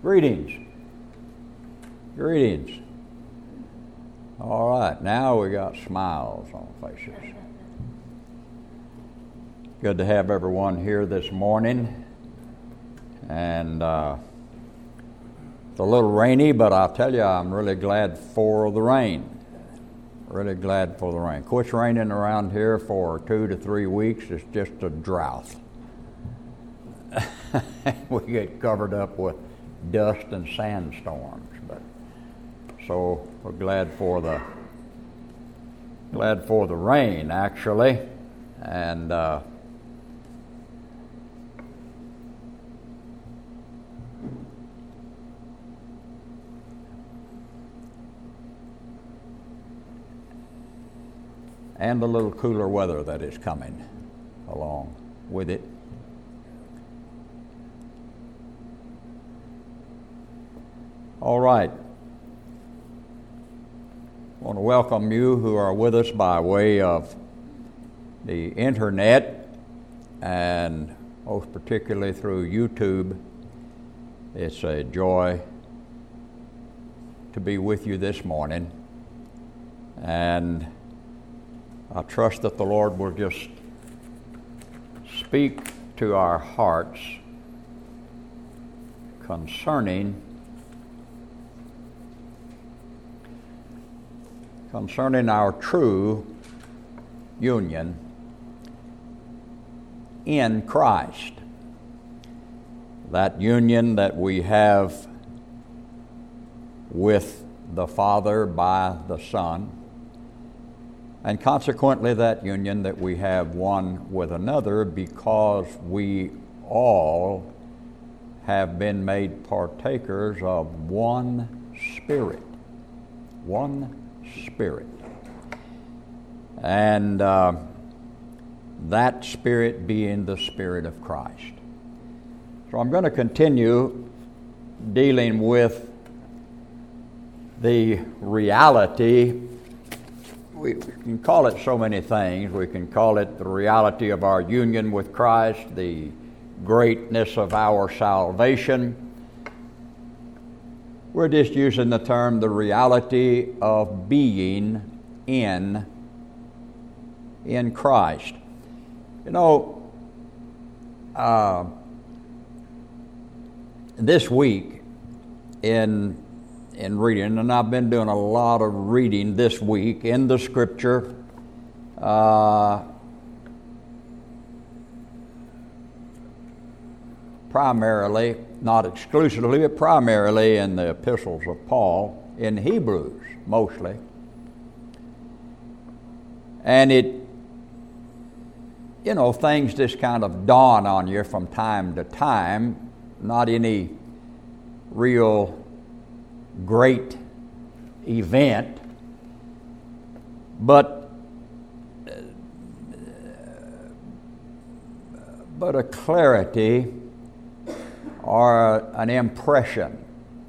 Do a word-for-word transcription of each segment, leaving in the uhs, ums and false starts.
Greetings. Greetings. All right, now we got smiles on faces. Good to have everyone here this morning. And uh, it's a little rainy, but I'll tell you, I'm really glad for the rain. Really glad for the rain. Quits raining around here for two to three weeks. It's just a drought. We get covered up with dust and sandstorms, but so we're glad for the glad for the rain, actually, and uh, and the little cooler weather that is coming along with it. All right. I want to welcome you who are with us by way of the internet and most particularly through YouTube. It's a joy to be with you this morning, and I trust that the Lord will just speak to our hearts concerning concerning our true union in Christ. That union that we have with the Father by the Son, and consequently that union that we have one with another because we all have been made partakers of one Spirit. One Spirit. And uh, that Spirit being the Spirit of Christ. So I'm going to continue dealing with the reality. We can call it so many things. We can call it the reality of our union with Christ, the greatness of our salvation. We're just using the term the reality of being in, in Christ. You know, uh, this week in in reading, and I've been doing a lot of reading this week in the Scripture, uh, primarily, not exclusively, but primarily in the epistles of Paul, in Hebrews mostly. And it, you know, things just kind of dawn on you from time to time, not any real great event, but but a clarity or an impression.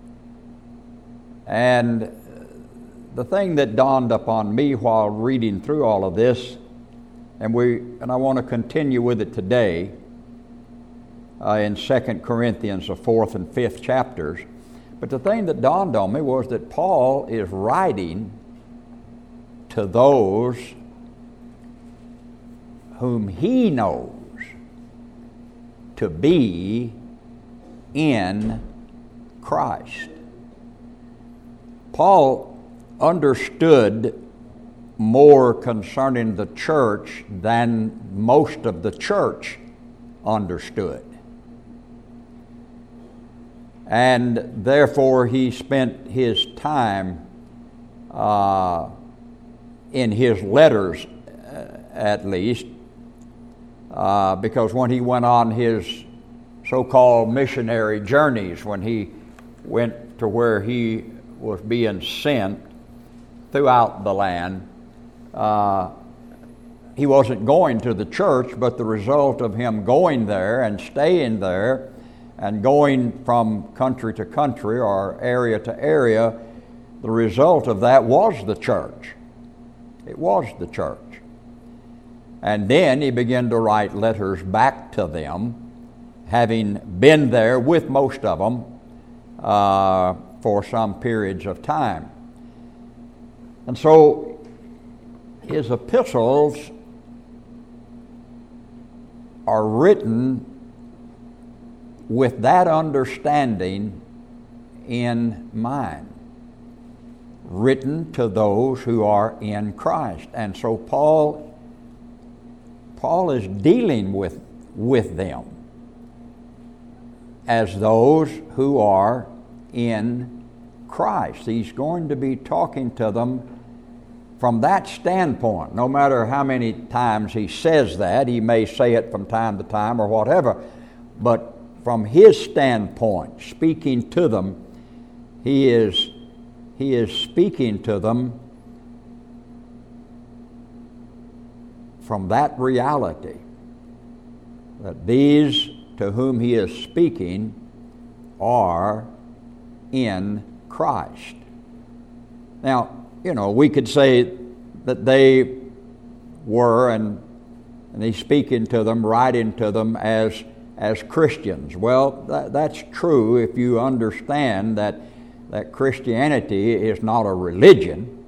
And the thing that dawned upon me while reading through all of this, and we and I want to continue with it today uh, in Second Corinthians, the fourth and fifth chapters. But the thing that dawned on me was that Paul is writing to those whom he knows to be in Christ. Paul understood more concerning the church than most of the church understood. And therefore he spent his time uh, in his letters, uh, at least, uh, because when he went on his so-called missionary journeys, when he went to where he was being sent throughout the land, uh, he wasn't going to the church, but the result of him going there and staying there and going from country to country or area to area, the result of that was the church. It was the church. And then he began to write letters back to them, having been there with most of them uh, for some periods of time. And so his epistles are written with that understanding in mind, written to those who are in Christ. And so Paul, Paul is dealing with, with them as those who are in Christ. He's going to be talking to them from that standpoint. No matter how many times he says that, he may say it from time to time or whatever, but from his standpoint, speaking to them, he is he is speaking to them from that reality, that these to whom he is speaking are in Christ. Now, you know, we could say that they were, and, and he's speaking to them, writing to them as as Christians. Well, that, that's true if you understand that, that Christianity is not a religion,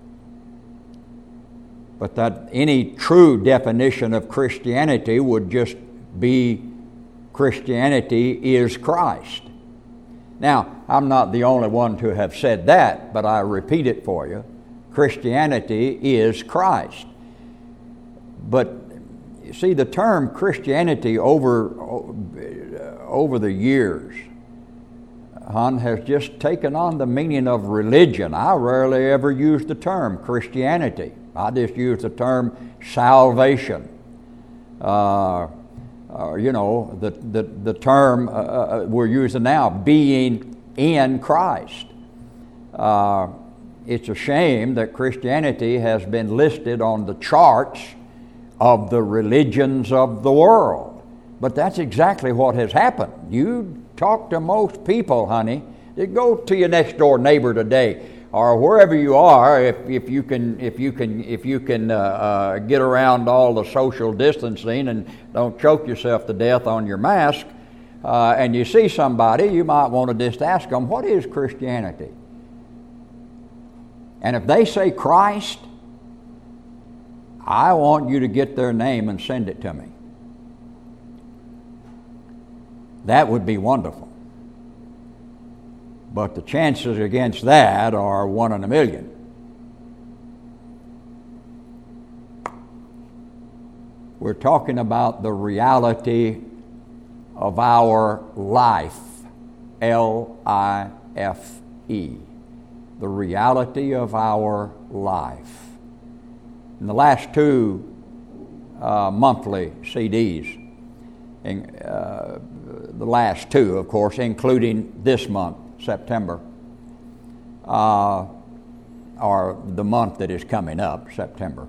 but that any true definition of Christianity would just be Christianity is Christ. Now, I'm not the only one to have said that, but I repeat it for you. Christianity is Christ. But you see, the term Christianity over over the years, hon, has just taken on the meaning of religion. I rarely ever use the term Christianity. I just use the term salvation. Uh, uh, you know, the, the, the term uh, we're using now, being in Christ. Uh, it's a shame that Christianity has been listed on the charts of the religions of the world. But that's exactly what has happened. You talk to most people, honey. You go to your next door neighbor today, or wherever you are, if, if you can if you can if you can uh, uh, get around all the social distancing and don't choke yourself to death on your mask, uh, and you see somebody, you might want to just ask them, what is Christianity? And if they say Christ, I want you to get their name and send it to me. That would be wonderful. But the chances against that are one in a million. We're talking about the reality of our life, L I F E, the reality of our life. In the last two uh, monthly C Ds, in, uh, the last two, of course, including this month, September, uh, or the month that is coming up, September,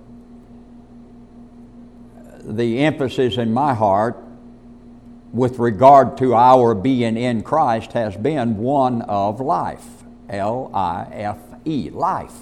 the emphasis in my heart with regard to our being in Christ has been one of life, L I F E, life.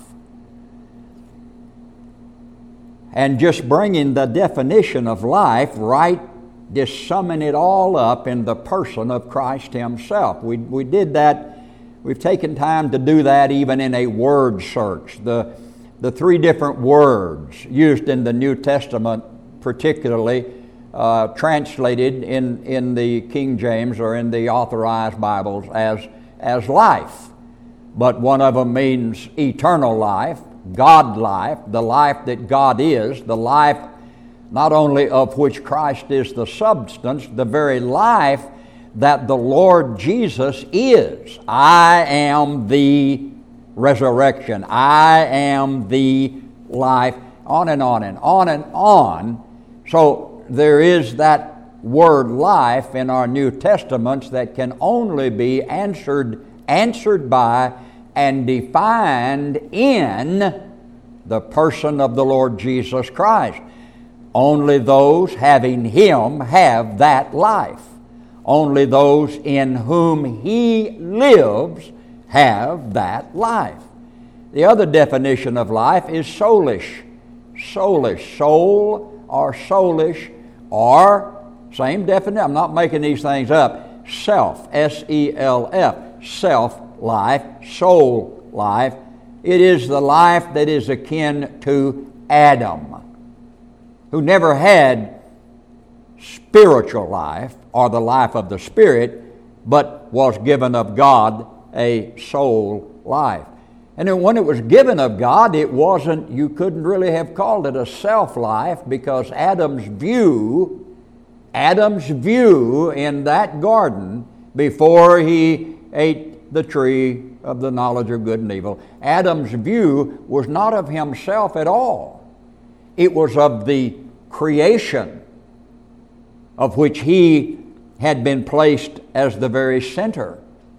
And just bringing the definition of life right, just summing it all up in the person of Christ himself. We, we did that. We've taken time to do that even in a word search. The, the three different words used in the New Testament, particularly uh, translated in, in the King James or in the Authorized Bibles as, as life. But one of them means eternal life, God life, the life that God is, the life not only of which Christ is the substance, the very life that the Lord Jesus is. I am the resurrection. I am the life. On and on and on and on. So there is that word life in our New Testaments that can only be answered, answered by and defined in the person of the Lord Jesus Christ. Only those having Him have that life. Only those in whom He lives have that life. The other definition of life is soulish. Soulish, soul or soulish, or, same definition, I'm not making these things up, self, S E L F. self-life, soul life. It is the life that is akin to Adam, who never had spiritual life or the life of the Spirit, but was given of God a soul life. And then when it was given of God, it wasn't, you couldn't really have called it a self-life, because Adam's view, Adam's view in that garden before he ate the tree of the knowledge of good and evil, Adam's view was not of himself at all. It was of the creation of which he had been placed as the very center.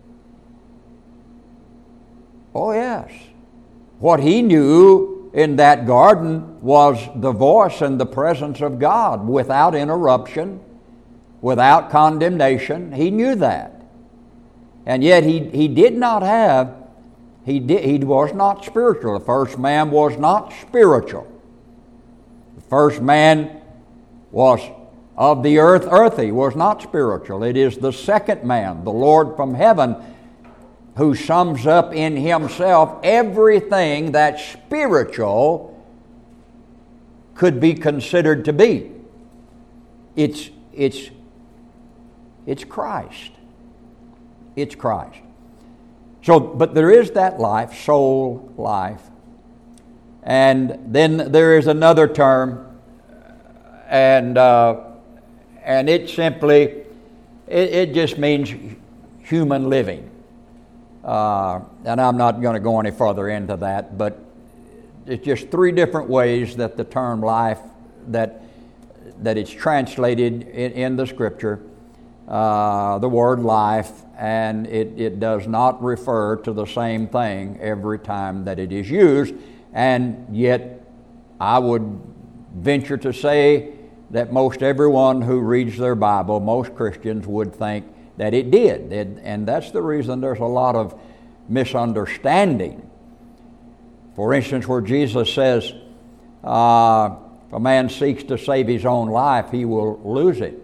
Oh yes. What he knew in that garden was the voice and the presence of God without interruption, without condemnation. He knew that. And yet he, he did not have, he, did, he was not spiritual. The first man was not spiritual. The first man was of the earth, earthy, was not spiritual. It is the second man, the Lord from heaven, who sums up in himself everything that spiritual could be considered to be. It's, it's, it's Christ. It's Christ. So, but there is that life, soul life. And then there is another term, and uh, and it simply, it, it just means human living. Uh, and I'm not going to go any further into that, but it's just three different ways that the term life, that that it's translated in, in the Scripture, uh, the word life, and it, it does not refer to the same thing every time that it is used. And yet I would venture to say that most everyone who reads their Bible, most Christians, would think that it did. It, and that's the reason there's a lot of misunderstanding. For instance, where Jesus says, uh, if a man seeks to save his own life, he will lose it.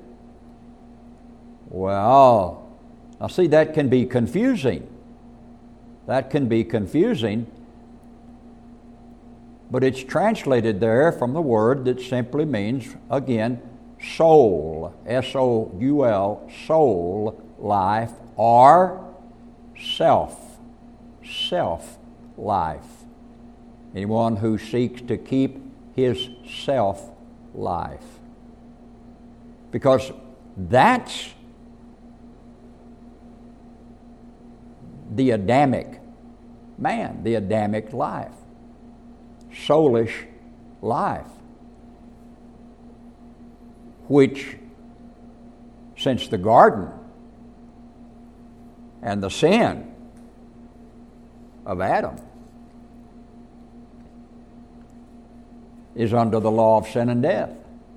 Well, now see, that can be confusing. That can be confusing. But it's translated there from the word that simply means, again, soul, S O U L, soul life, or self, self life. Anyone who seeks to keep his self life. Because that's the Adamic man, the Adamic life. Soulish life, which since the garden and the sin of Adam is under the law of sin and death,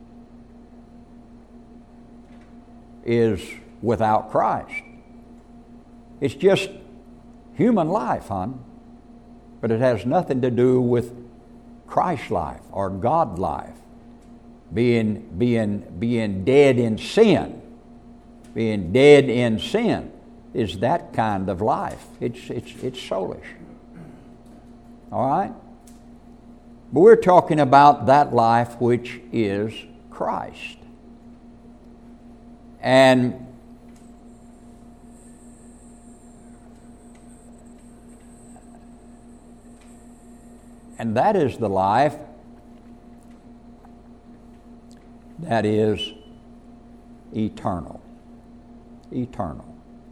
is without Christ. It's just human life, hon, but it has nothing to do with Christ life or God life, being, being, being dead in sin. Being dead in sin is that kind of life. It's, it's, it's soulish. All right? But we're talking about that life which is Christ. And And that is the life that is eternal. Eternal.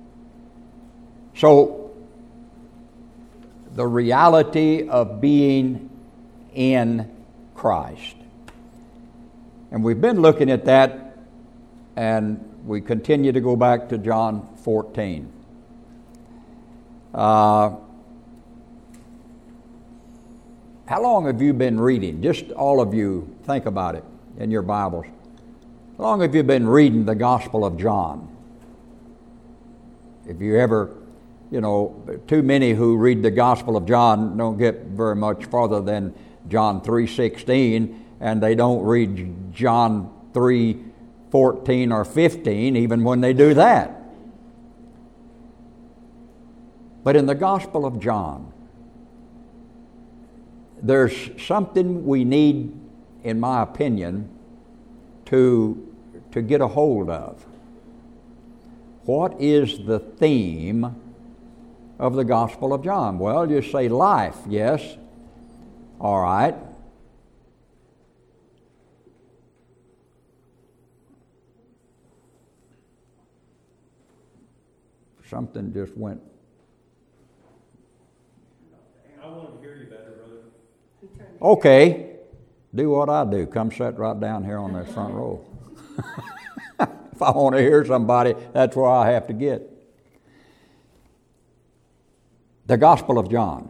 So, the reality of being in Christ. And we've been looking at that, and we continue to go back to John fourteen. Uh, How long have you been reading? Just all of you, think about it in your Bibles. How long have you been reading the Gospel of John? If you ever, you know, too many who read the Gospel of John don't get very much farther than John three sixteen, and they don't read John three fourteen or fifteen, even when they do that. But in the Gospel of John, there's something we need, in my opinion, to, to get a hold of. What is the theme of the Gospel of John? Well, you say life, yes. All right. Something just went. I want to hear you better, brother. Okay. Do what I do. Come sit right down here on that front row. If I want to hear somebody, that's where I have to get. The Gospel of John.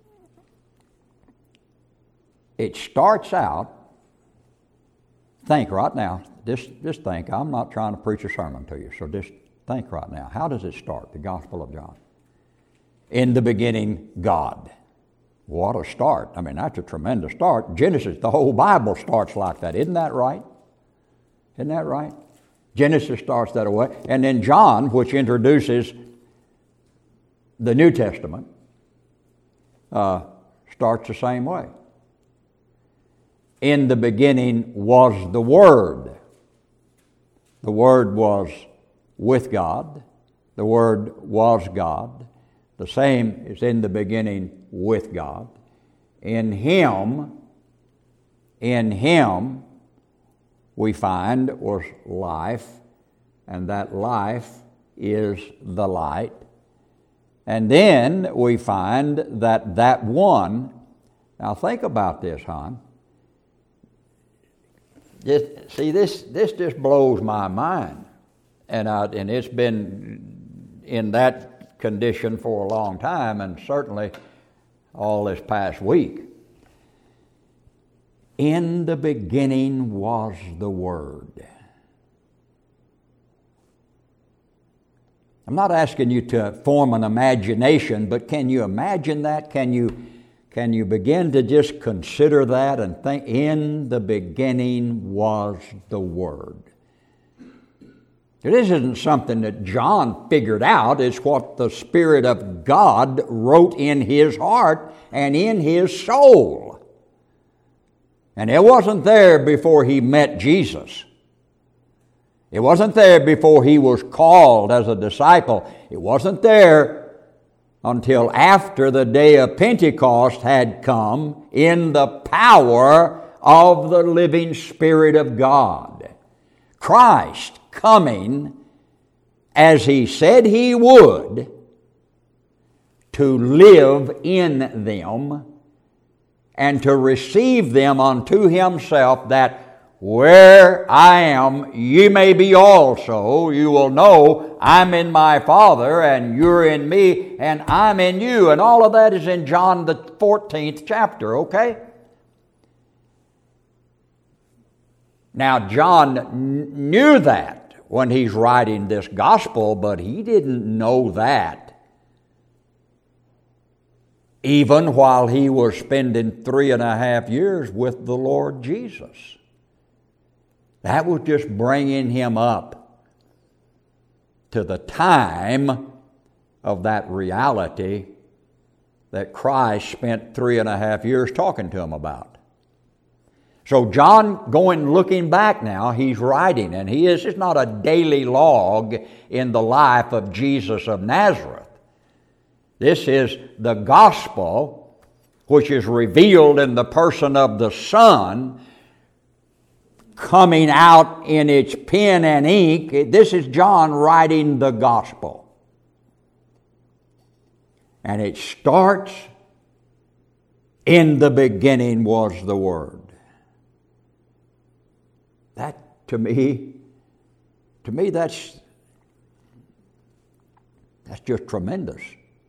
It starts out, think right now, just, just think. I'm not trying to preach a sermon to you, so just think right now. How does it start, the Gospel of John? In the beginning, God. What a start. I mean, that's a tremendous start. Genesis, the whole Bible starts like that. Isn't that right? Isn't that right? Genesis starts that way. And then John, which introduces the New Testament, uh, starts the same way. In the beginning was the Word. The Word was with God. The Word was God. The same is in the beginning with God. In Him, in Him, we find was life, and that life is the light. And then we find that that one, now think about this, hon. This, see, this this just blows my mind, and I, and it's been in that condition for a long time, and certainly all this past week. In the beginning was the Word. I'm not asking you to form an imagination, but can you imagine that? Can you, can you begin to just consider that and think, in the beginning was the Word? This isn't something that John figured out. It's what the Spirit of God wrote in his heart and in his soul. And it wasn't there before he met Jesus. It wasn't there before he was called as a disciple. It wasn't there until after the day of Pentecost had come in the power of the living Spirit of God. Christ coming as he said he would to live in them and to receive them unto himself, that where I am, ye may be also. You will know I'm in my Father, and you're in me, and I'm in you. And all of that is in John the fourteenth chapter, okay? Now, John n- knew that when he's writing this gospel, but he didn't know that even while he was spending three and a half years with the Lord Jesus. That was just bringing him up to the time of that reality that Christ spent three and a half years talking to him about. So John, going looking back now, he's writing, and he is, it's not a daily log in the life of Jesus of Nazareth. This is the gospel which is revealed in the person of the Son, coming out in its pen and ink. This is John writing the gospel. And it starts, in the beginning was the Word. That, to me, to me that's, that's just tremendous.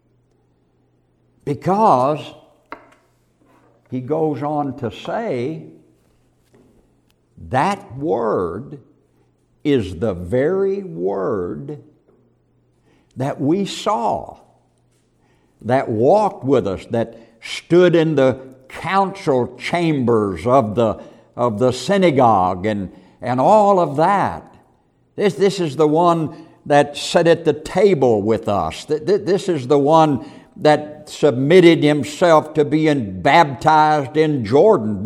Because he goes on to say, that Word is the very Word that we saw, that walked with us, that stood in the council chambers of the, of the synagogue and, and all of that. This, this is the one that sat at the table with us. This is the one that submitted himself to being baptized in Jordan.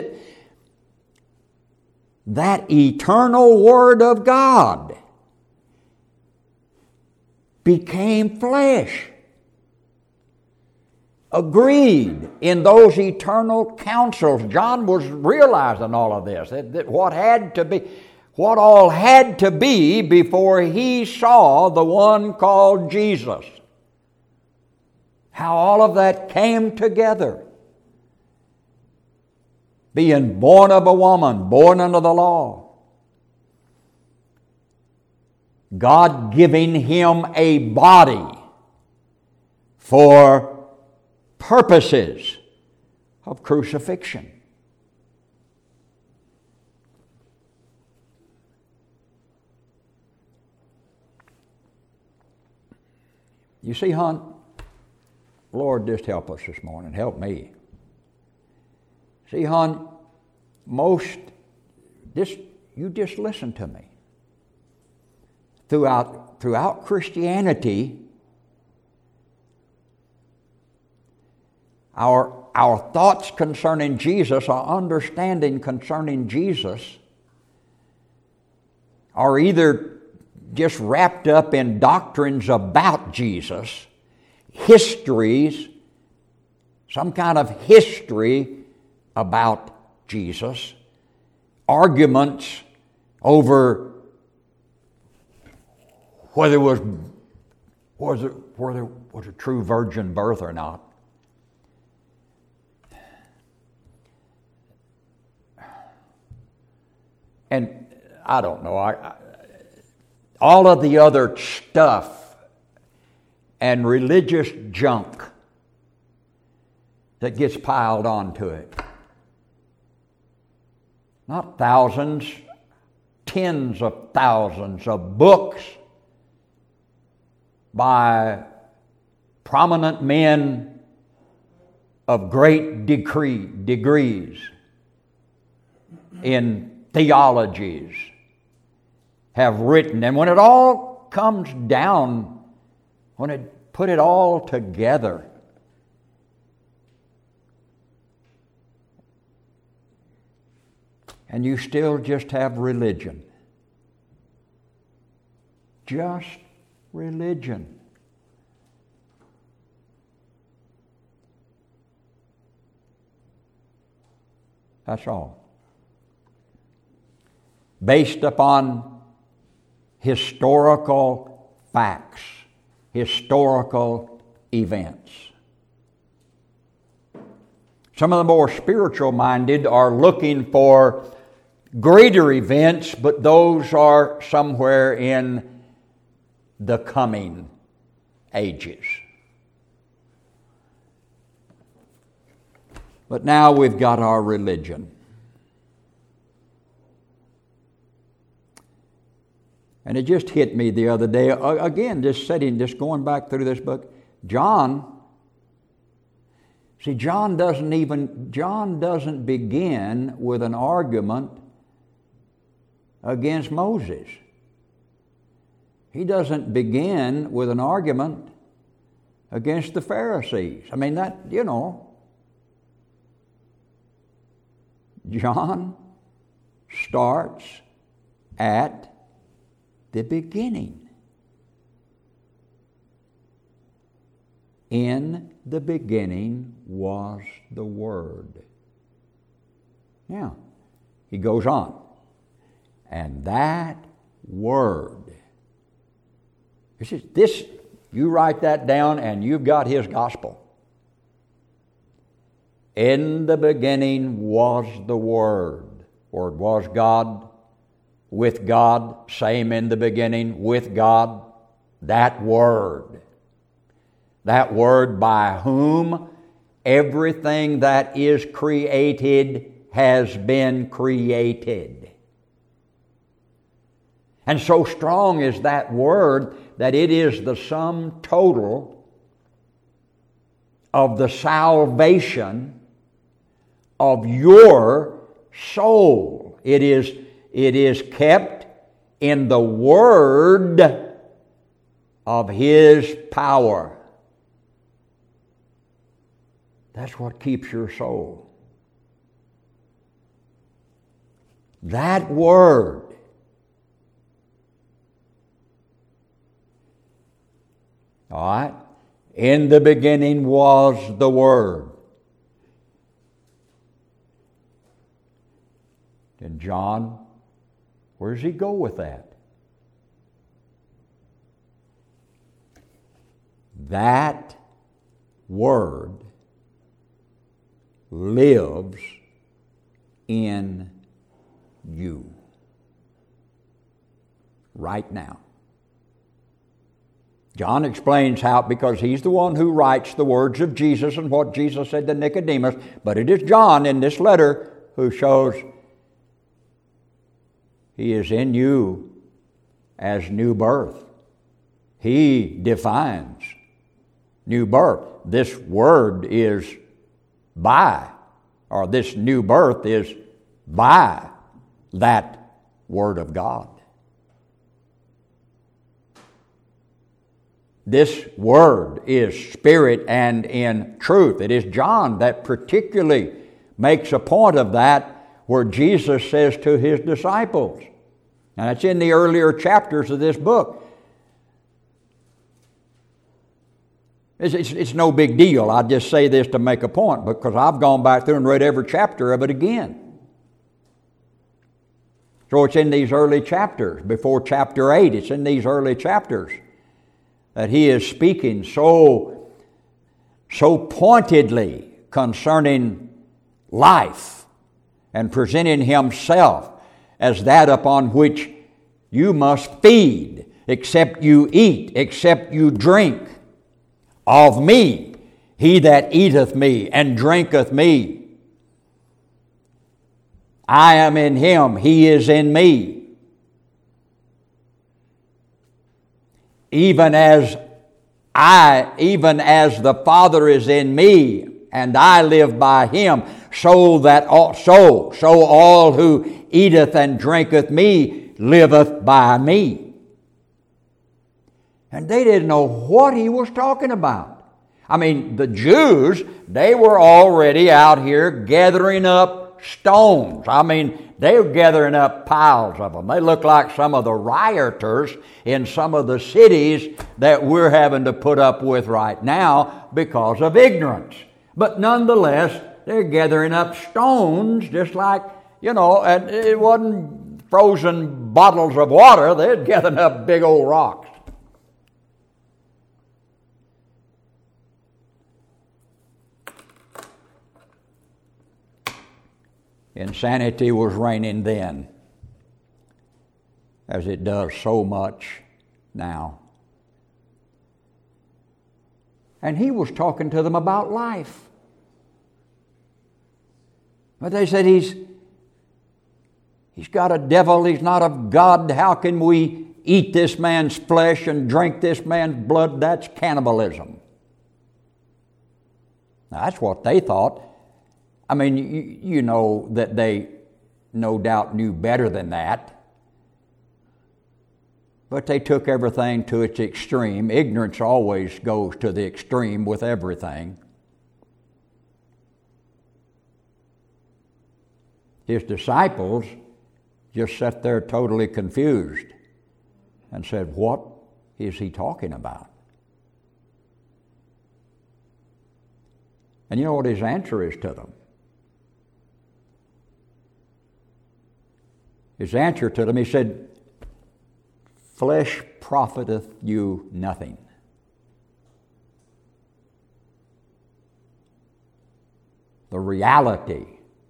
That eternal Word of God became flesh. Agreed in those eternal counsels. John was realizing all of this, that, that what had to be, what all had to be before he saw the one called Jesus. How all of that came together. Being born of a woman, born under the law. God giving him a body for purposes of crucifixion. You see, hon, Lord, just help us this morning. Help me. See, hon, most, this, you just listen to me. Throughout, throughout Christianity, Our, our thoughts concerning Jesus, our understanding concerning Jesus, are either just wrapped up in doctrines about Jesus, histories, some kind of history about Jesus, arguments over whether it was, was it, whether it was a true virgin birth or not. And I don't know, I, I, all of the other stuff and religious junk that gets piled onto it. Not thousands, tens of thousands of books by prominent men of great degree, degrees in theologies have written. And when it all comes down, when it put it all together, and you still just have religion. Just religion. That's all. Based upon historical facts, historical events. Some of the more spiritual minded are looking for greater events, but those are somewhere in the coming ages. But now we've got our religion. And it just hit me the other day, again, just sitting, just going back through this book. John, see, John doesn't even, John doesn't begin with an argument against Moses. He doesn't begin with an argument against the Pharisees. I mean, that, you know, John starts at the beginning. In the beginning was the Word. Now, he goes on. And that Word. This is this, you write that down and you've got his gospel. In the beginning was the Word. Word was God. With God, same in the beginning, with God, that Word. That Word by whom everything that is created has been created. And so strong is that Word that it is the sum total of the salvation of your soul. It is It is kept in the Word of His power. That's what keeps your soul. That Word. All right? In the beginning was the Word. And John, where does he go with that? That Word lives in you right now. John explains how, because he's the one who writes the words of Jesus and what Jesus said to Nicodemus, but it is John in this letter who shows He is in you as new birth. He defines new birth. This word is by, or this new birth is by that Word of God. This Word is spirit and in truth. It is John that particularly makes a point of that, where Jesus says to His disciples, and it's in the earlier chapters of this book. It's, it's, it's no big deal. I just say this to make a point, because I've gone back through and read every chapter of it again. So it's in these early chapters, before chapter eight, it's in these early chapters that He is speaking so, so pointedly concerning life and presenting Himself as that upon which you must feed, except you eat, except you drink of me. He that eateth me and drinketh me, I am in him, he is in me. Even as I, even as the Father is in me, and I live by him, so that all, so, so all who eateth and drinketh me liveth by me. And they didn't know what he was talking about. I mean, the Jews, they were already out here gathering up stones. I mean, they were gathering up piles of them. They look like some of the rioters in some of the cities that we're having to put up with right now because of ignorance. But nonetheless, they're gathering up stones just like, you know, and it wasn't frozen bottles of water. They're gathering up big old rocks. Insanity was reigning then, as it does so much now. And he was talking to them about life. But they said, he's, he's got a devil, he's not of God. How can we eat this man's flesh and drink this man's blood? That's cannibalism. Now, that's what they thought. I mean, you, you know that they no doubt knew better than that. But they took everything to its extreme. Ignorance always goes to the extreme with everything. His disciples just sat there totally confused and said, what is he talking about? And you know what his answer is to them? His answer to them, he said, flesh profiteth you nothing. The reality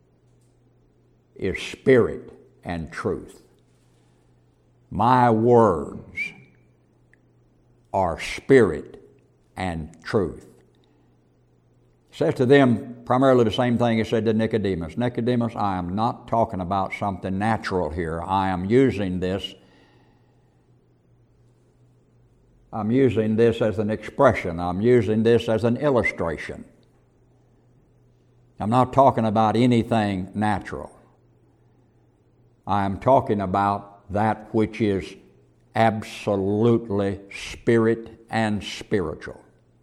is spirit and truth. My words are spirit and truth. He says to them primarily the same thing he said to Nicodemus. Nicodemus, I am not talking about something natural here. I am using this I'm using this as an expression. I'm using this as an illustration. I'm not talking about anything natural. I am talking about that which is absolutely spirit and spiritual,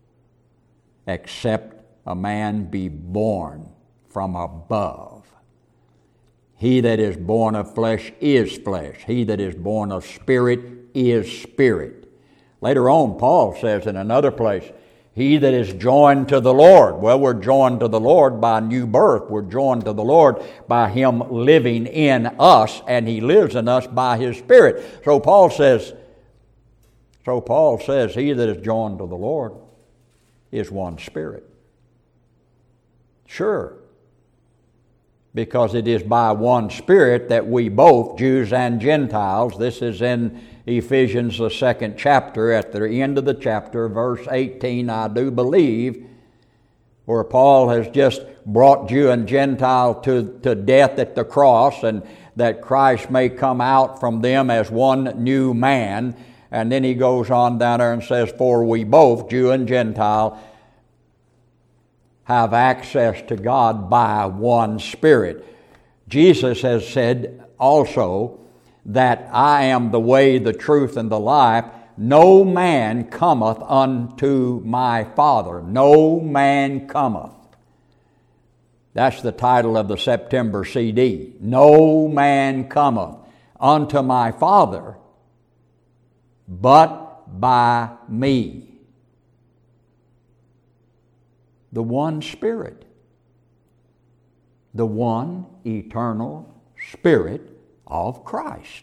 except a man be born from above. He that is born of flesh is flesh. He that is born of spirit is spirit. Later on, Paul says in another place, he that is joined to the Lord. Well, we're joined to the Lord by new birth. We're joined to the Lord by Him living in us, and He lives in us by His Spirit. So Paul says, so Paul says, he that is joined to the Lord is one spirit. Sure. Because it is by one Spirit that we both, Jews and Gentiles, this is in Ephesians, the second chapter, at the end of the chapter, verse eighteen, I do believe, where Paul has just brought Jew and Gentile to, to death at the cross, and that Christ may come out from them as one new man. And then he goes on down there and says, for we both, Jew and Gentile, have access to God by one Spirit. Jesus has said also that I am the way, the truth, and the life. No man cometh unto my Father. No man cometh. That's the title of the September C D. No man cometh unto my Father but by me. The one Spirit, the one eternal Spirit of Christ.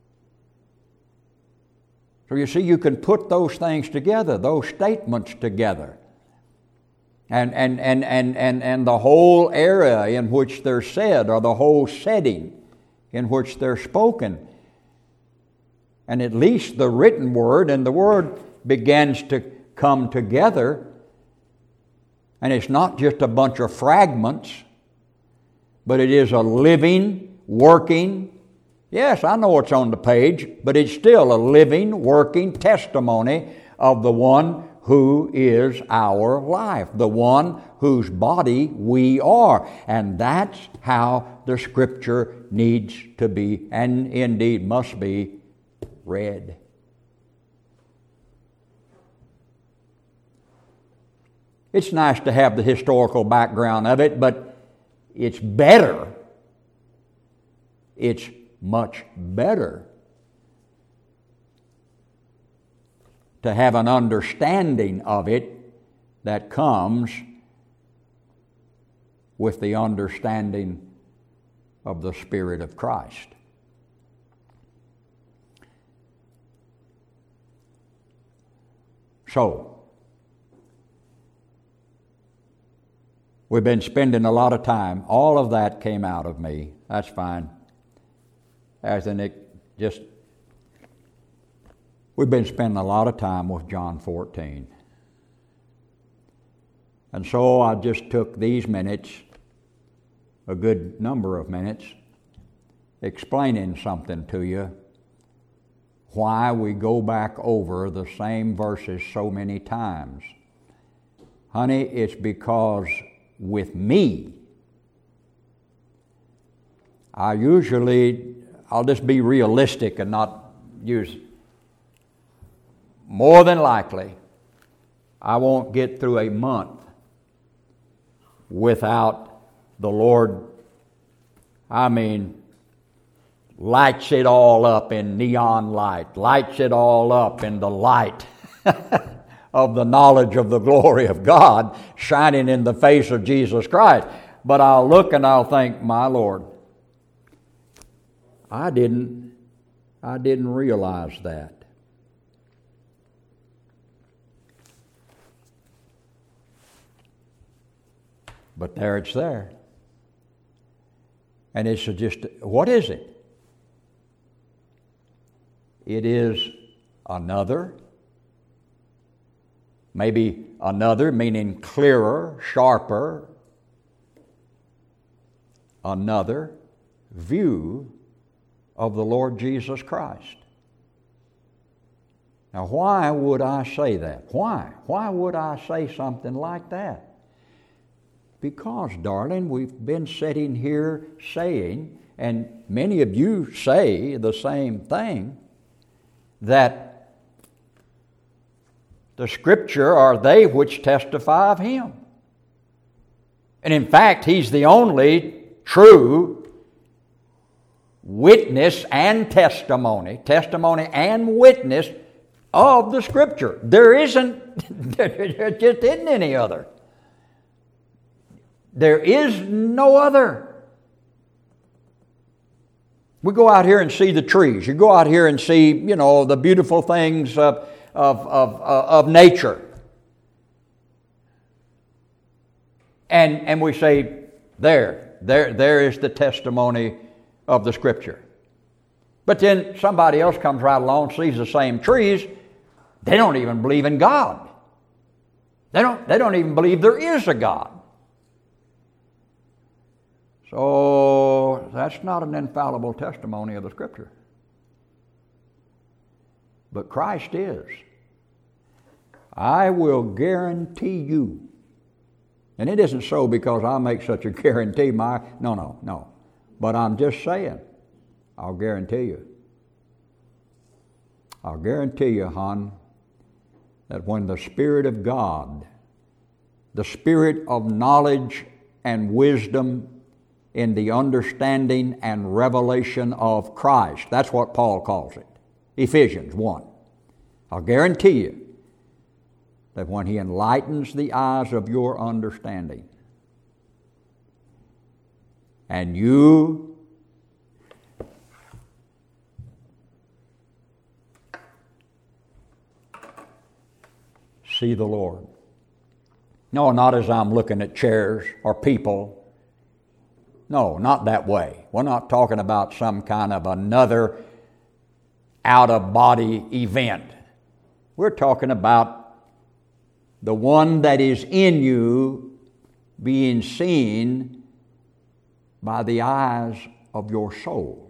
So you see, you can put those things together, those statements together, and and and and and, and the whole area in which they're said, or the whole setting in which they're spoken. And at least the written word and the word begins to come together. And it's not just a bunch of fragments, but it is a living, working, yes, I know it's on the page, but it's still a living, working testimony of the one who is our life, the one whose body we are. And that's how the Scripture needs to be, and indeed must be, read. It's nice to have the historical background of it, but it's better, it's much better to have an understanding of it that comes with the understanding of the Spirit of Christ. So, we've been spending a lot of time. All of that came out of me. That's fine. As in it just, we've been spending a lot of time with John fourteen. And so I just took these minutes, a good number of minutes, explaining something to you, why we go back over the same verses so many times. Honey, it's because with me, I usually, I'll just be realistic and not use, more than likely, I won't get through a month without the Lord, I mean, lights it all up in neon light, lights it all up in the light of the knowledge of the glory of God shining in the face of Jesus Christ. But I'll look and I'll think, my Lord, I didn't, I didn't realize that. But there it's there. And it's just, what is it? It is another, maybe another, meaning clearer, sharper, another view of the Lord Jesus Christ. Now, why would I say that? Why? Why would I say something like that? Because, darling, we've been sitting here saying, and many of you say the same thing, that the Scripture are they which testify of Him. And in fact, He's the only true witness and testimony, testimony and witness of the Scripture. There isn't, there just isn't any other. There is no other. We go out here and see the trees. You go out here and see, you know, the beautiful things of, of, of, of nature. And, and we say, there, there, there is the testimony of the Scripture. But then somebody else comes right along, sees the same trees. They don't even believe in God. They don't, they don't even believe there is a God. So that's not an infallible testimony of the Scripture. But Christ is. I will guarantee you. And it isn't so because I make such a guarantee. My no, no, no. But I'm just saying, I'll guarantee you. I'll guarantee you, hon, that when the Spirit of God, the Spirit of knowledge and wisdom in the understanding and revelation of Christ, that's what Paul calls it, Ephesians one. I'll guarantee you that when He enlightens the eyes of your understanding, and you see the Lord. No, not as I'm looking at chairs or people. No, not that way. We're not talking about some kind of another out-of-body event. We're talking about the one that is in you being seen by the eyes of your soul.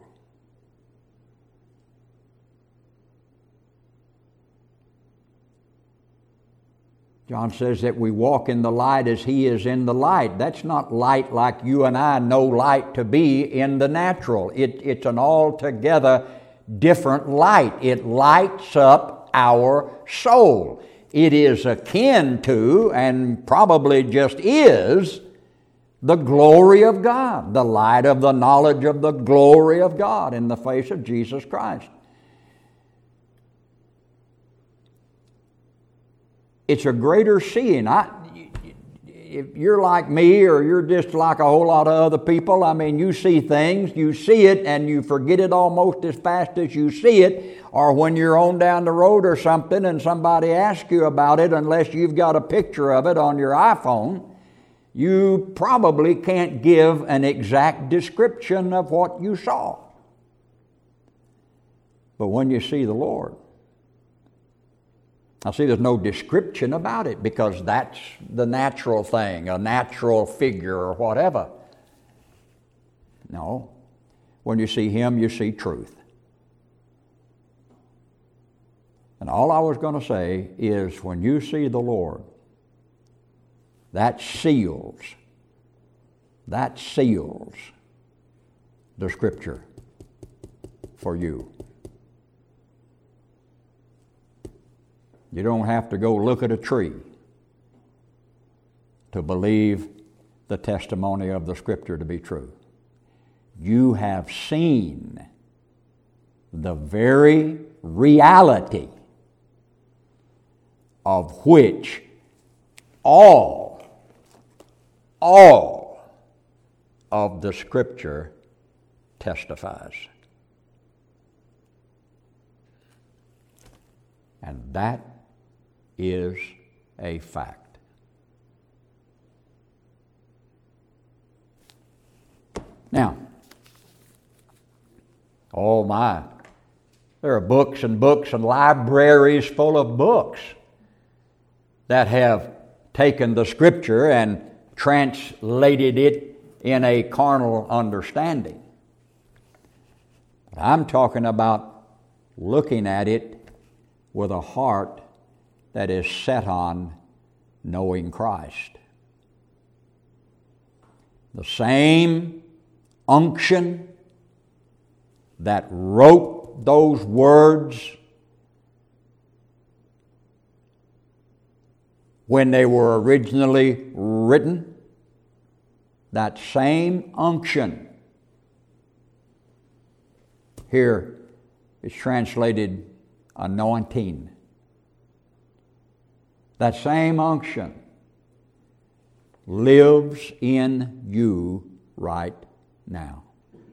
John says that we walk in the light as He is in the light. That's not light like you and I know light to be in the natural. It, it's an altogether different light. It lights up our soul. It is akin to, and probably just is, the glory of God, the light of the knowledge of the glory of God in the face of Jesus Christ. It's a greater seeing. I, if you're like me or you're just like a whole lot of other people, I mean, you see things, you see it, and you forget it almost as fast as you see it. Or when you're on down the road or something and somebody asks you about it, unless you've got a picture of it on your iPhone, you probably can't give an exact description of what you saw. But when you see the Lord, I see there's no description about it because that's the natural thing, a natural figure or whatever. No. When you see Him, you see truth. And all I was going to say is when you see the Lord, that seals, that seals the Scripture for you. You don't have to go look at a tree to believe the testimony of the Scripture to be true. You have seen the very reality of which all, all of the Scripture testifies. And that is a fact. Now, oh my, there are books and books and libraries full of books that have taken the Scripture and translated it in a carnal understanding. I'm talking about looking at it with a heart that is set on knowing Christ. The same unction that wrote those words when they were originally written. That same unction here is translated anointing. That same unction lives in you right now.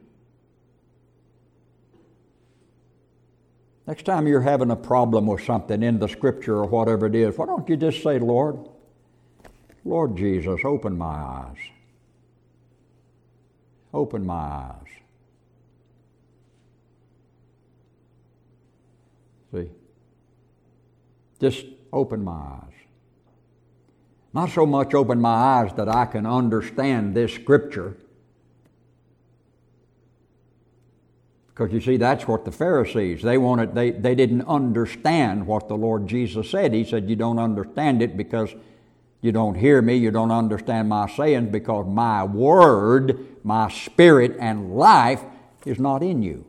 Next time you're having a problem with something in the Scripture or whatever it is, why don't you just say, Lord, Lord Jesus, open my eyes. Open my eyes. See? Just open my eyes. Not so much open my eyes that I can understand this Scripture. Because you see, that's what the Pharisees, they wanted, they, they didn't understand what the Lord Jesus said. He said, you don't understand it because you don't hear me, you don't understand my sayings, because my word, my spirit and life is not in you.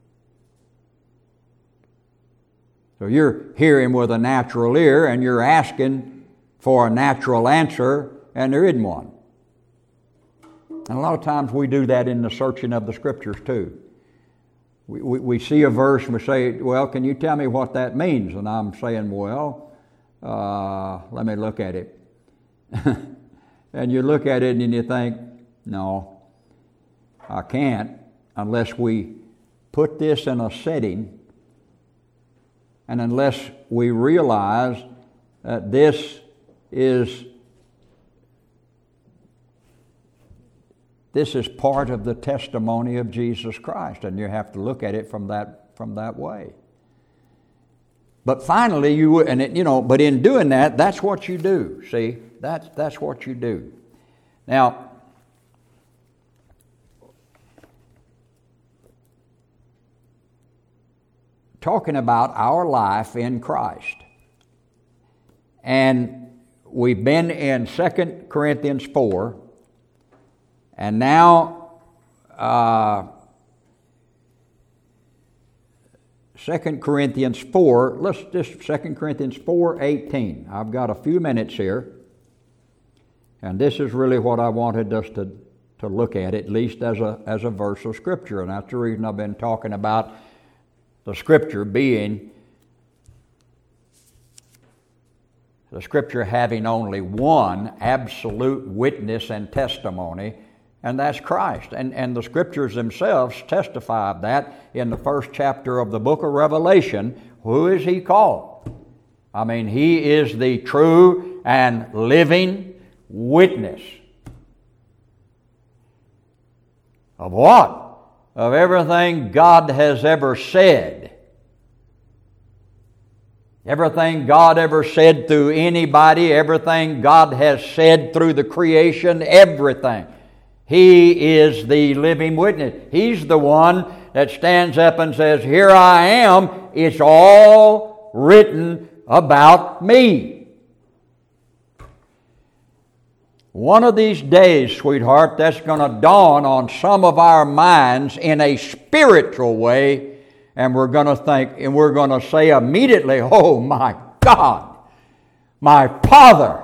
So you're hearing with a natural ear and you're asking for a natural answer, and there isn't one. And a lot of times we do that in the searching of the Scriptures too. We, we, we see a verse and we say, well, can you tell me what that means? And I'm saying, well, uh, let me look at it. And you look at it and you think, no, I can't unless we put this in a setting and unless we realize that this is This is part of the testimony of Jesus Christ, and you have to look at it from that from that way. But finally, you and it, you know, but in doing that, that's what you do. See, that's that's what you do. Now, talking about our life in Christ, and we've been in Second Corinthians four. And now, uh, Second Corinthians four, let's just Second Corinthians four eighteen. I've got a few minutes here, and this is really what I wanted us to, to look at, at least as a, as a verse of Scripture. And that's the reason I've been talking about the Scripture being, the Scripture having only one absolute witness and testimony, and that's Christ. And, and the Scriptures themselves testify of that in the first chapter of the book of Revelation. Who is He called? I mean, He is the true and living witness. Of what? Of everything God has ever said. Everything God ever said through anybody, everything God has said through the creation, everything. He is the living witness. He's the one that stands up and says, here I am, it's all written about me. One of these days, sweetheart, that's going to dawn on some of our minds in a spiritual way, and we're going to think, and we're going to say immediately, oh my God, my Father,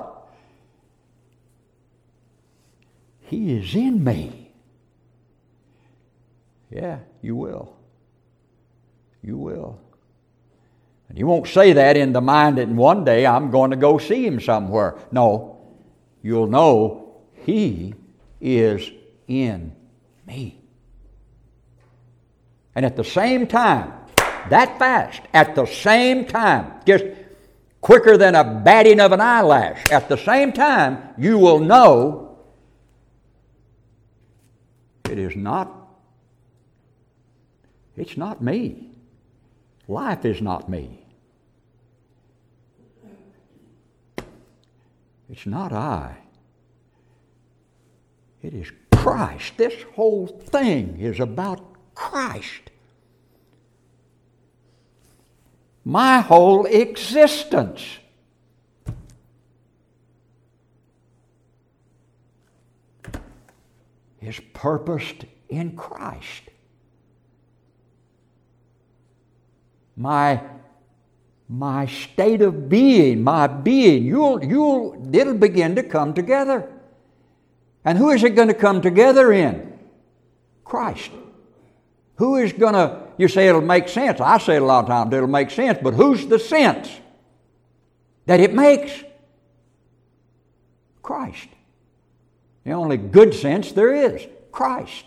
He is in me. Yeah, you will. You will. And you won't say that in the mind that one day I'm going to go see Him somewhere. No, you'll know He is in me. And at the same time, that fast, at the same time, just quicker than a batting of an eyelash, at the same time, you will know it is not, it's not me. Life is not me. It's not I. It is Christ. This whole thing is about Christ. My whole existence is purposed in Christ. My my state of being, my being, you'll, you'll, it'll begin to come together. And who is it going to come together in? Christ. Who is going to, you say it'll make sense. I say it a lot of times, it'll make sense, but who's the sense that it makes? Christ. The only good sense there is, Christ.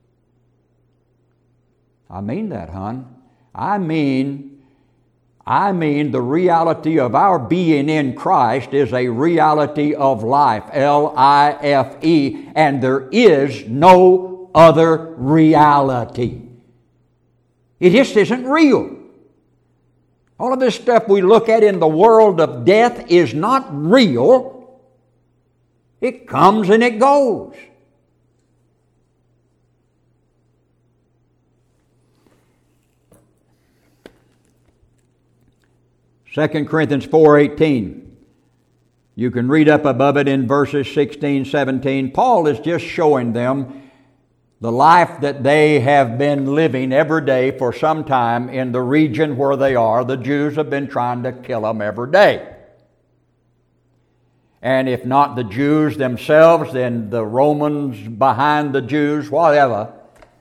I mean that, hon. I mean, I mean the reality of our being in Christ is a reality of life, L I F E, and there is no other reality. It just isn't real. All of this stuff we look at in the world of death is not real. It comes and it goes. Second Corinthians four eighteen. You can read up above it in verses sixteen, seventeen. Paul is just showing them the life that they have been living every day for some time in the region where they are. The Jews have been trying to kill them every day. And if not the Jews themselves, then the Romans behind the Jews, whatever.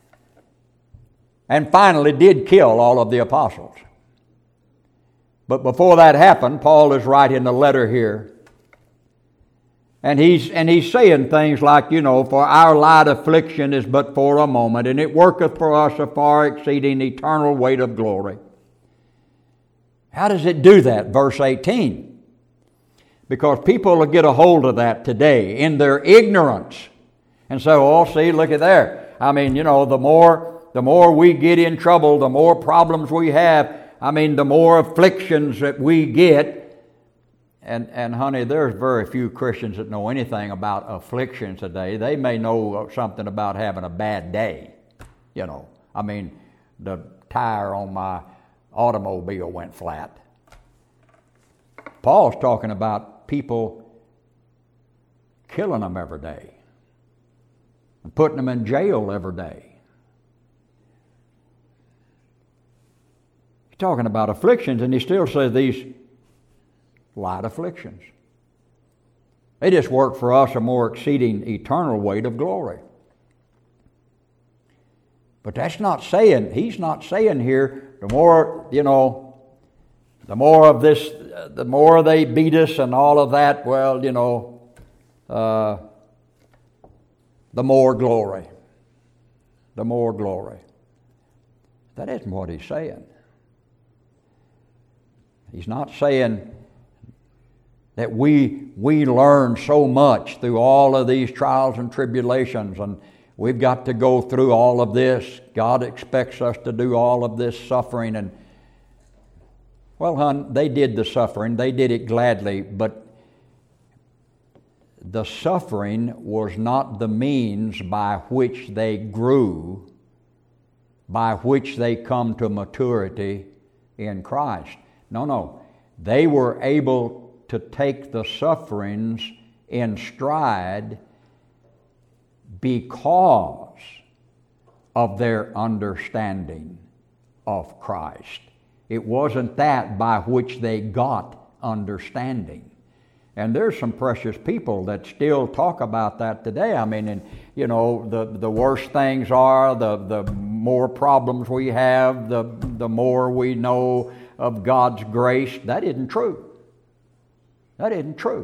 And finally did kill all of the apostles. But before that happened, Paul is writing a letter here. And he's, and he's saying things like, you know, for our light affliction is but for a moment, and it worketh for us a far exceeding eternal weight of glory. How does it do that? Verse eighteen. Because people will get a hold of that today in their ignorance. And so, oh, see, look at there. I mean, you know, the more, the more we get in trouble, the more problems we have, I mean, the more afflictions that we get. And, and honey, there's very few Christians that know anything about affliction today. They may know something about having a bad day. You know, I mean, the tire on my automobile went flat. Paul's talking about people killing them every day and putting them in jail every day. He's talking about afflictions, and he still says these light afflictions. They just work for us a more exceeding eternal weight of glory. But that's not saying, he's not saying here, the more, you know, the more of this, the more they beat us and all of that, well, you know, uh, the more glory. The more glory. That isn't what he's saying. He's not saying that we we learn so much through all of these trials and tribulations, and we've got to go through all of this. God expects us to do all of this suffering. And well, hon, they did the suffering. They did it gladly, but the suffering was not the means by which they grew, by which they come to maturity in Christ. No, no. They were able to take the sufferings in stride because of their understanding of Christ. It wasn't that by which they got understanding. And there's some precious people that still talk about that today. I mean, and, you know, the, the worse things are, the, the more problems we have, the, the more we know of God's grace. That isn't true. That isn't true.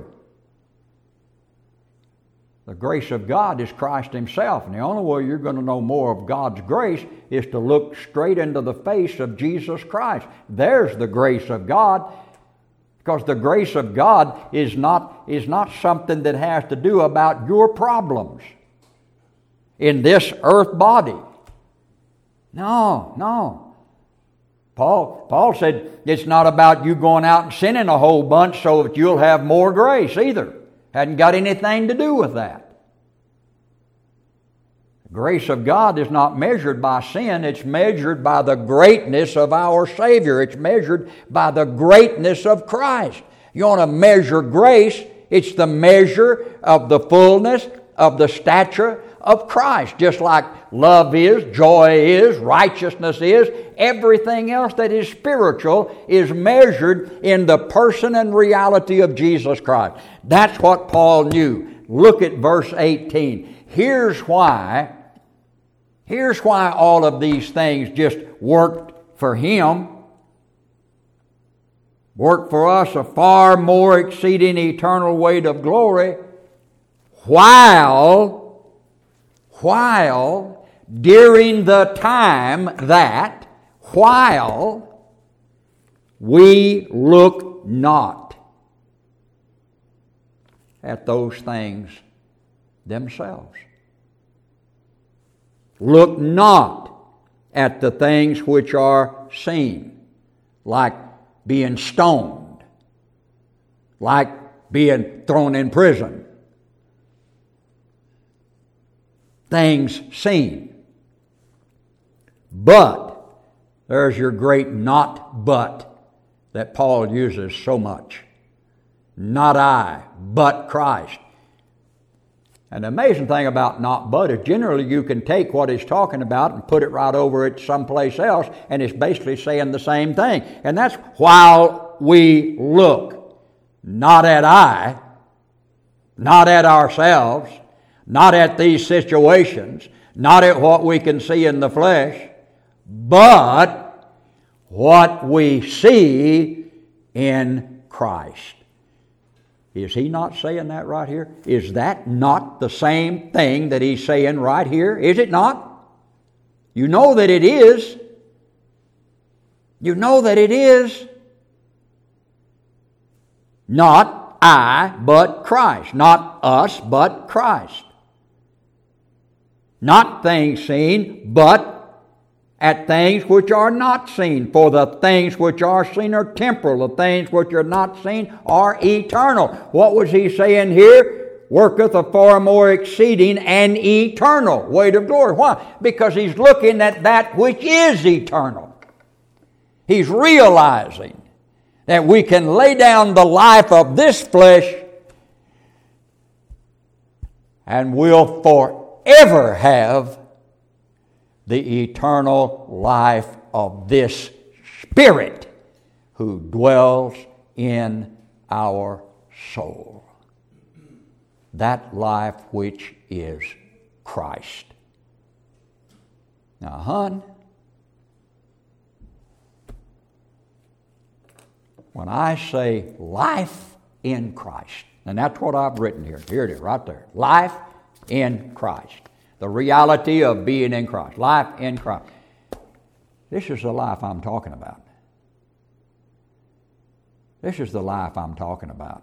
The grace of God is Christ Himself. And the only way you're going to know more of God's grace is to look straight into the face of Jesus Christ. There's the grace of God. Because the grace of God is not, is not something that has to do about your problems in this earth body. No, no. Paul, Paul said it's not about you going out and sinning a whole bunch so that you'll have more grace either. Hadn't got anything to do with that. The grace of God is not measured by sin. It's measured by the greatness of our Savior. It's measured by the greatness of Christ. You want to measure grace, it's the measure of the fullness of the stature of Christ, just like love is, joy is, righteousness is. Everything else that is spiritual is measured in the person and reality of Jesus Christ. That's what Paul knew. Look at verse eighteen. Here's why, here's why all of these things just worked for him. Worked for us a far more exceeding eternal weight of glory, while, while, during the time that, while we look not at those things themselves. Look not at the things which are seen, like being stoned, like being thrown in prison. Things seen. But, there's your great not but that Paul uses so much. Not I, but Christ. And the amazing thing about not but is generally you can take what he's talking about and put it right over it someplace else, and it's basically saying the same thing. And that's while we look, not at I, not at ourselves, not at these situations, not at what we can see in the flesh, but what we see in Christ. Is he not saying that right here? Is that not the same thing that he's saying right here? Is it not? You know that it is. You know that it is. Not I, but Christ. Not us, but Christ. Not things seen, but at things which are not seen. For the things which are seen are temporal. The things which are not seen are eternal. What was he saying here? Worketh a far more exceeding and eternal weight of glory. Why? Because he's looking at that which is eternal. He's realizing that we can lay down the life of this flesh and will forever have the eternal life of this Spirit who dwells in our soul. That life which is Christ. Now, hon, when I say life in Christ, and that's what I've written here. Here it is, right there. Life in Christ. The reality of being in Christ. Life in Christ. This is the life I'm talking about. This is the life I'm talking about.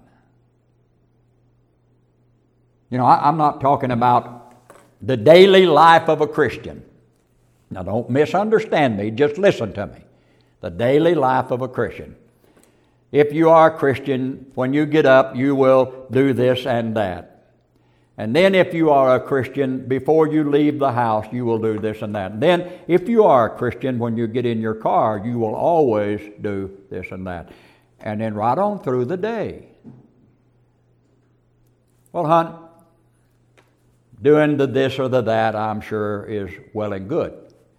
You know, I, I'm not talking about the daily life of a Christian. Now, don't misunderstand me. Just listen to me. The daily life of a Christian. If you are a Christian, when you get up, you will do this and that. And then if you are a Christian, before you leave the house, you will do this and that. And then if you are a Christian, when you get in your car, you will always do this and that. And then right on through the day. Well, hon, doing the this or the that, I'm sure, is well and good.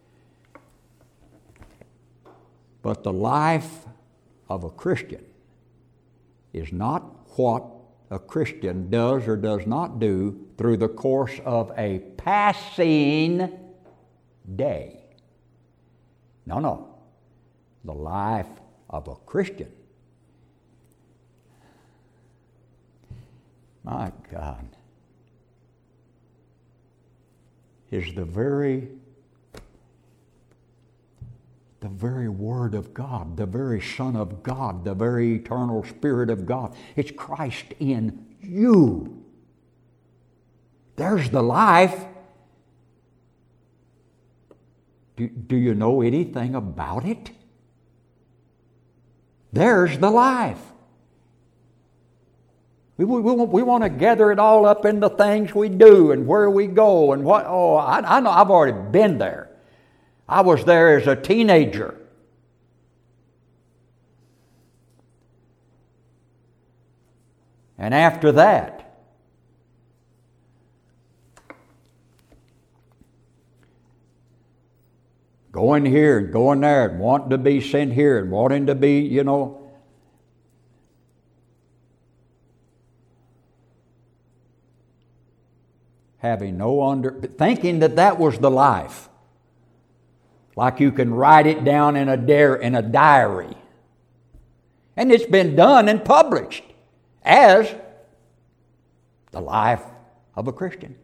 But the life of a Christian is not what a Christian does or does not do through the course of a passing day. No, no. The life of a Christian. My God. Is the very the very Word of God, the very Son of God, the very eternal Spirit of God. It's Christ in you. There's the life. Do, do you know anything about it? There's the life. We, we, we want to gather it all up in the things we do and where we go and what. Oh, I, I know I've already been there. I was there as a teenager. And after that, going here and going there and wanting to be sent here and wanting to be, you know. Having no under, thinking that that was the life. Like you can write it down in a, dare, in a diary. And it's been done and published as the life of a Christian.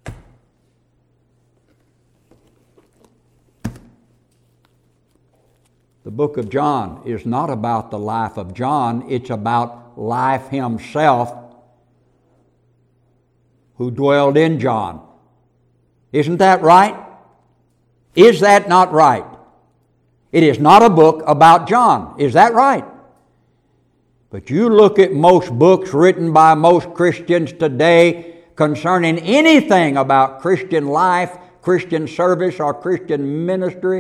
The book of John is not about the life of John, it's about life himself who dwelled in John. Isn't that right? Is that not right? It is not a book about John. Is that right? But you look at most books written by most Christians today concerning anything about Christian life, Christian service, or Christian ministry,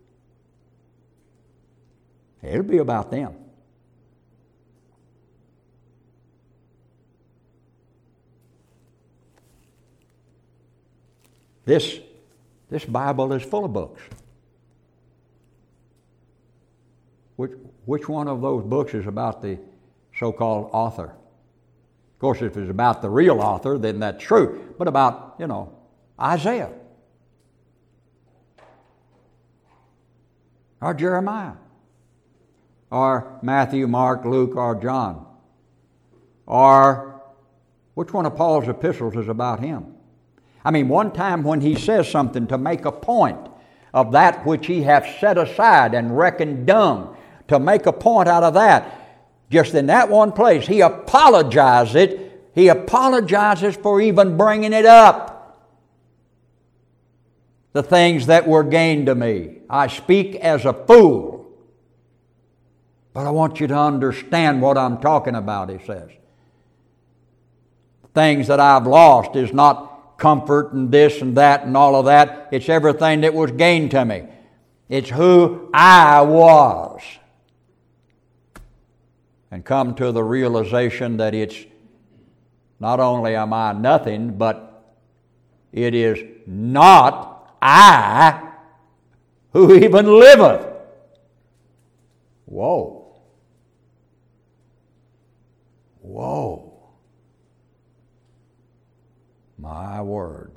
it'll be about them. This, this Bible is full of books. Which, which one of those books is about the so-called author? Of course, if it's about the real author, then that's true. But about, you know, Isaiah or Jeremiah or Matthew, Mark, Luke, or John, or which one of Paul's epistles is about him? I mean, one time when he says something to make a point of that which he hath set aside and reckoned dung, to make a point out of that, just in that one place, he apologizes. He apologizes for even bringing it up. The things that were gained to me, I speak as a fool. But I want you to understand what I'm talking about, he says. Things that I've lost is not comfort and this and that and all of that. It's everything that was gained to me. It's who I was. And come to the realization that it's not only am I nothing, but it is not I who even liveth. Whoa. Whoa. My word.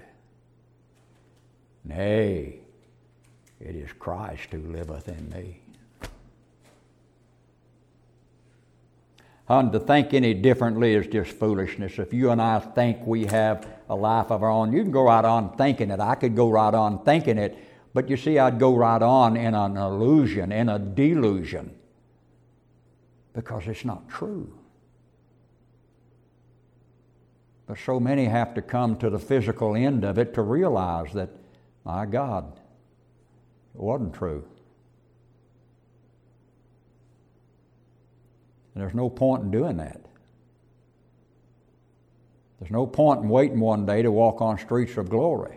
Nay, it is Christ who liveth in me. And to think any differently is just foolishness. If you and I think we have a life of our own, you can go right on thinking it. I could go right on thinking it. But you see, I'd go right on in an illusion, in a delusion. Because it's not true. But so many have to come to the physical end of it to realize that, my God, it wasn't true. And there's no point in doing that. There's no point in waiting one day to walk on streets of glory.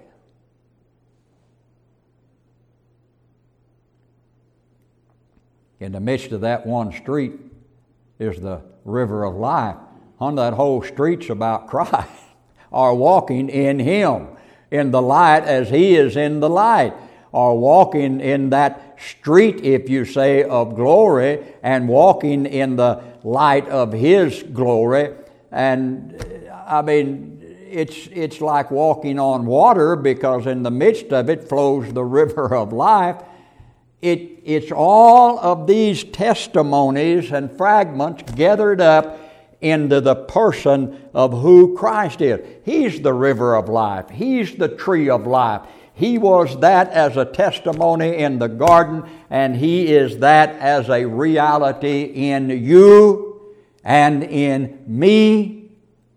In the midst of that one street is the river of life. On that whole street's about Christ, or walking in Him, in the light as He is in the light, or walking in that street, if you say, of glory, and walking in the light of His glory. And I mean, it's it's like walking on water, because in the midst of it flows the river of life. It it's all of these testimonies and fragments gathered up into the person of who Christ is. He's the river of life. He's the tree of life. He was that as a testimony in the garden, and He is that as a reality in you and in me.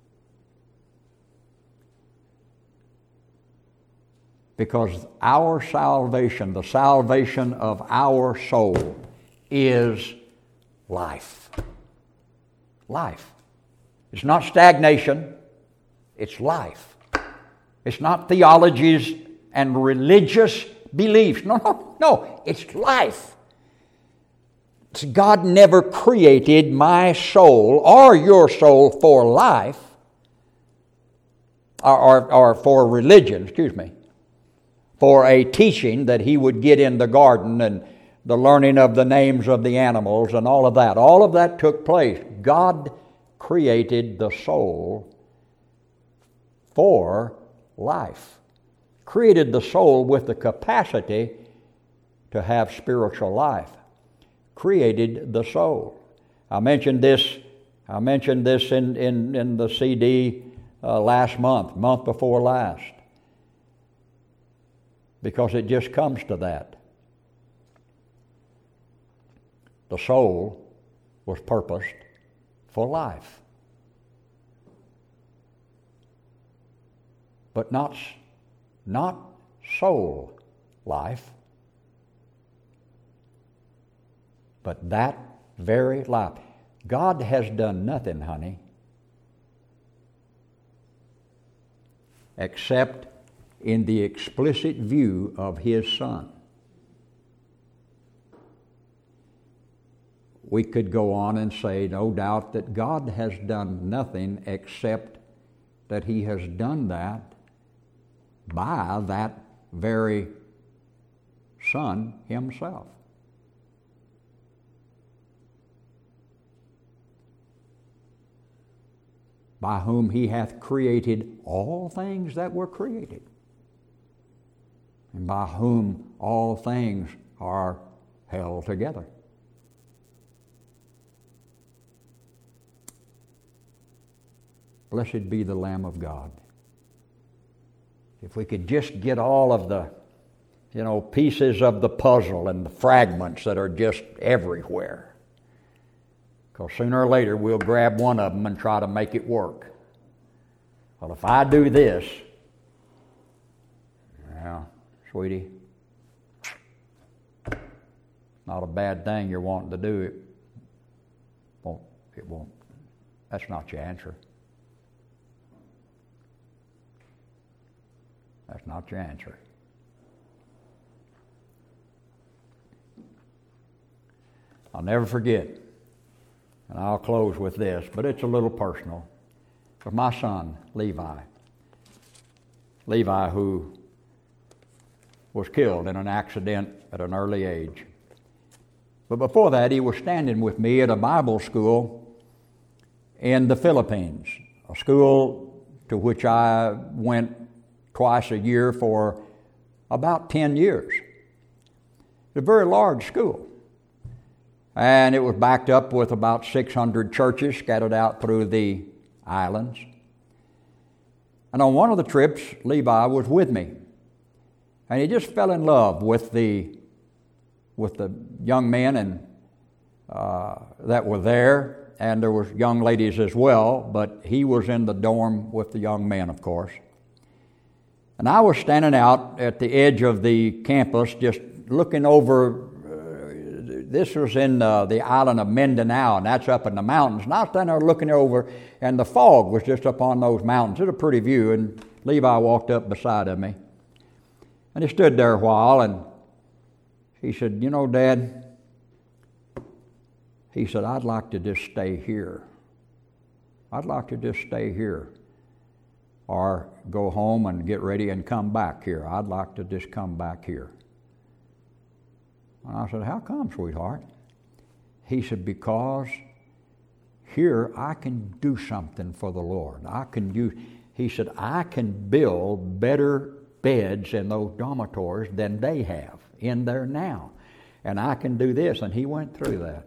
Because our salvation, the salvation of our soul, is life. Life. It's not stagnation. It's life. It's not theologies and religious beliefs. No, no, no. It's life. It's God never created my soul or your soul for life, or, or, or for religion, excuse me. for a teaching that he would get in the garden and the learning of the names of the animals and all of that. All of that took place. God created the soul for life. Created the soul with the capacity to have spiritual life. Created the soul. I mentioned this, I mentioned this in, in, in the C D uh, last month, month before last, because it just comes to that. The soul was purposed for life. But not, not soul life, but that very life. God has done nothing, honey, except in the explicit view of His Son. We could go on and say, no doubt, that God has done nothing except that He has done that by that very Son Himself. By whom He hath created all things that were created, and by whom all things are held together. Blessed be the Lamb of God. If we could just get all of the, you know, pieces of the puzzle and the fragments that are just everywhere. Because sooner or later we'll grab one of them and try to make it work. Well, if I do this, yeah, sweetie, not a bad thing you're wanting to do. It won't, it won't. That's not your answer. That's not your answer. I'll never forget, and I'll close with this, but it's a little personal, for my son, Levi. Levi, who was killed in an accident at an early age. But before that, he was standing with me at a Bible school in the Philippines, a school to which I went twice a year for about ten years. It's a very large school. And it was backed up with about six hundred churches scattered out through the islands. And on one of the trips, Levi was with me. And he just fell in love with the, with the young men and uh, that were there. And there was young ladies as well, but he was in the dorm with the young men, of course. And I was standing out at the edge of the campus just looking over. Uh, this was in uh, the island of Mindanao, and that's up in the mountains. And I was standing there looking over, and the fog was just up on those mountains. It was a pretty view, and Levi walked up beside of me. And he stood there a while, and he said, "You know, Dad," he said, "I'd like to just stay here. I'd like to just stay here. Or go home and get ready and come back here. I'd like to just come back here." And I said, "How come, sweetheart?" He said, "Because here I can do something for the Lord. I can use," he said, "I can build better beds in those dormitories than they have in there now. And I can do this." And he went through that.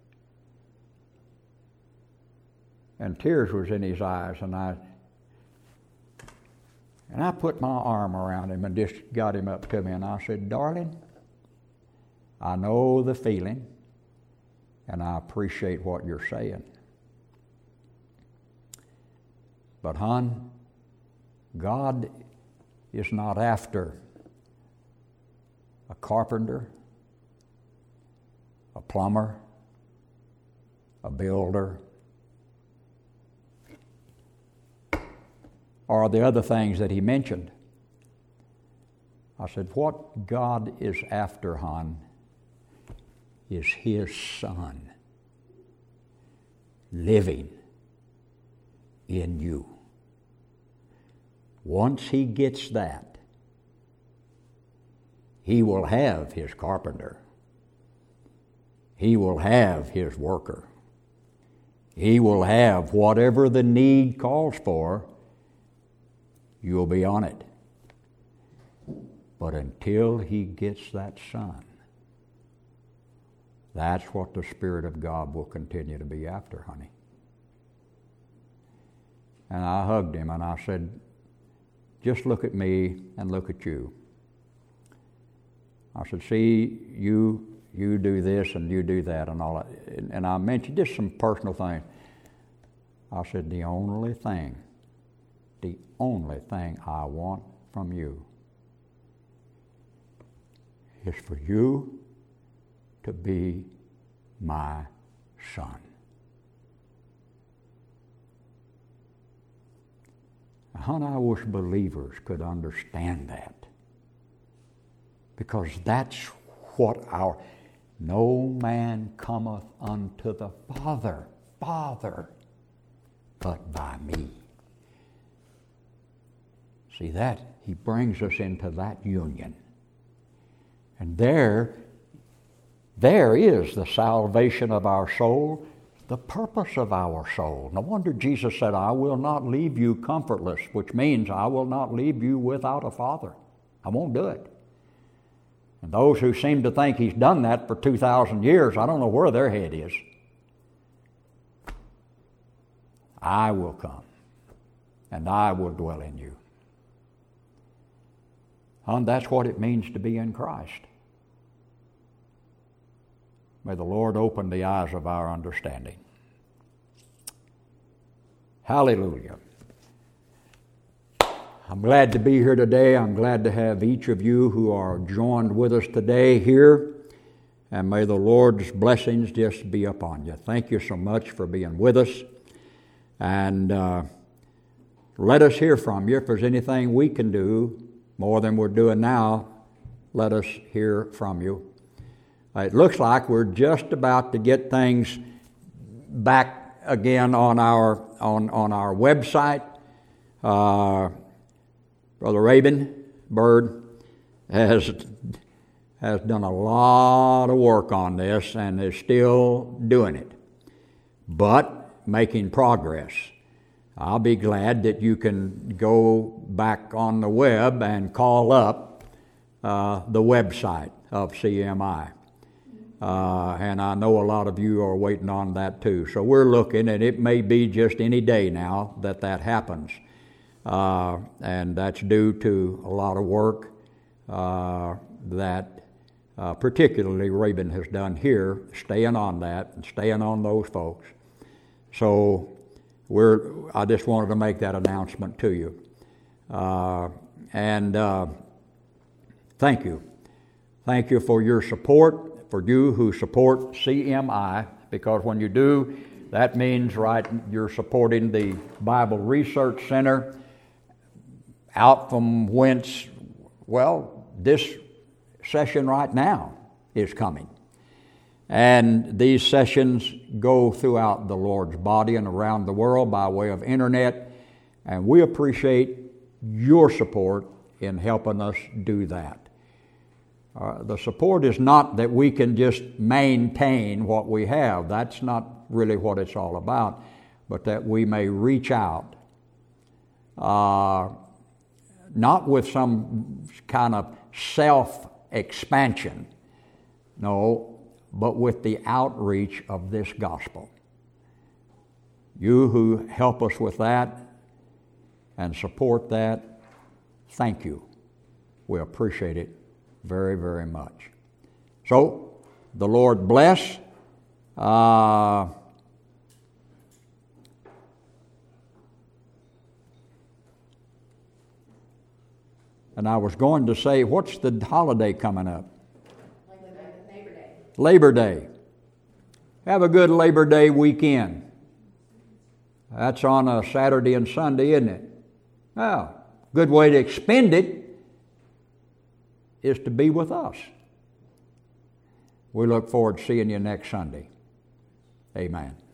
And tears was in his eyes, and I And I put my arm around him and just got him up to me, and I said, "Darling, I know the feeling, and I appreciate what you're saying. But, hon, God is not after a carpenter, a plumber, a builder, or the other things that he mentioned." I said, "What God is after, hon, is His Son living in you. Once He gets that, he will have his carpenter. He will have his worker. He will have whatever the need calls for, you'll be on it. But until he gets that son, that's what the Spirit of God will continue to be after, honey. And I hugged him and I said, just look at me and look at you. I said, see, you you do this and you do that and all that. And I mentioned just some personal things. I said, the only thing, the only thing I want from you is for you to be my son. Honey, I wish believers could understand that. Because that's what our, no man cometh unto the Father, Father, but by me. See that? He brings us into that union. And there, there is the salvation of our soul, the purpose of our soul. No wonder Jesus said, I will not leave you comfortless, which means I will not leave you without a father. I won't do it. And those who seem to think he's done that for two thousand years, I don't know where their head is. I will come, and I will dwell in you. And that's what it means to be in Christ. May the Lord open the eyes of our understanding. Hallelujah. I'm glad to be here today. I'm glad to have each of you who are joined with us today here. And may the Lord's blessings just be upon you. Thank you so much for being with us. And uh, let us hear from you. If there's anything we can do more than we're doing now, let us hear from you. It looks like we're just about to get things back again on our on, on our website. Uh, Brother Rabin Bird has has done a lot of work on this and is still doing it, but making progress. I'll be glad that you can go back on the web and call up uh, the website of C M I. Uh, and I know a lot of you are waiting on that too. So we're looking, and it may be just any day now that that happens. Uh, and that's due to a lot of work uh, that uh, particularly Rabin has done here, staying on that and staying on those folks. So we're, I just wanted to make that announcement to you. Uh, and uh, thank you. Thank you for your support. For you who support C M I, because when you do, that means, right, you're supporting the Bible Research Center, out from whence, well, this session right now is coming. And these sessions go throughout the Lord's body and around the world by way of internet, and we appreciate your support in helping us do that. Uh, the support is not that we can just maintain what we have. That's not really what it's all about, but that we may reach out, uh, not with some kind of self-expansion, no, but with the outreach of this gospel. You who help us with that and support that, thank you. We appreciate it very, very much. So, the Lord bless. Uh, and I was going to say, what's the holiday coming up? Labor Day. Labor Day. Have a good Labor Day weekend. That's on a Saturday and Sunday, isn't it? Well, good way to expend it is to be with us. We look forward to seeing you next Sunday. Amen.